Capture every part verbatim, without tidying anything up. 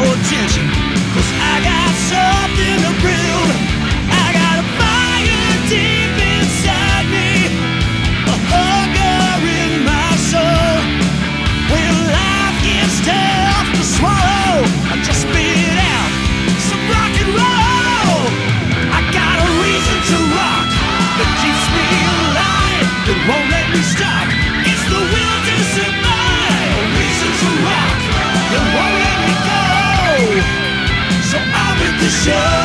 attention, 'cause I got something to build. I got a fire deep inside me, a hunger in my soul. When life gets tough to swallow, I just spit out some rock and roll. I got a reason to rock that keeps me alive, that won't let me stop. It's the will to survive. A reason to rock that won't let me go. So I'm at the show.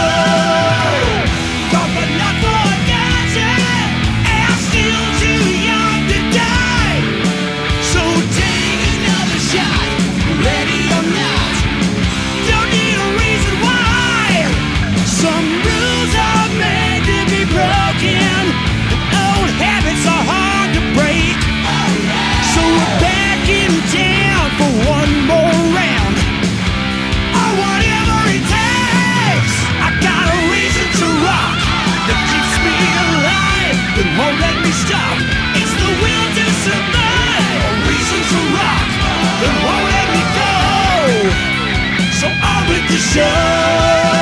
Gone but not forgotten, and I'm still too young to die. So take another shot, ready or not. Don't need a reason why. Some rules are made to be broken, and old habits are hard to break. So we're back in town for one more round, or whatever it takes. I got a reason to rock that keeps me alive, that won't let me stop. It's the will to survive. A reason to rock that won't let me go. So on with the show.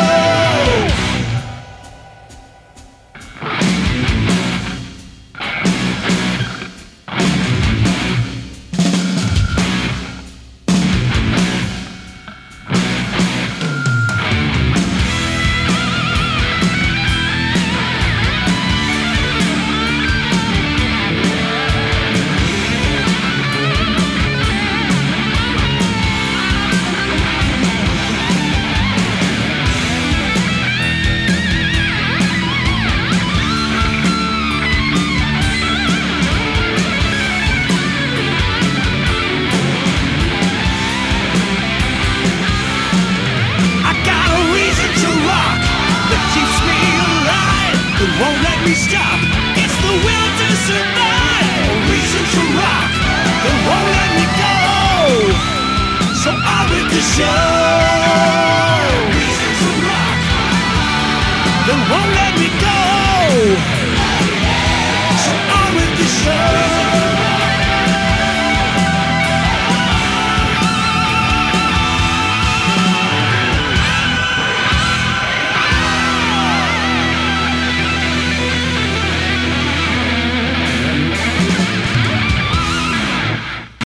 Won't let me stop. It's the will to survive. A reason to rock that won't let me go. So on with the show. Reason to rock that won't let me go. So on with the show.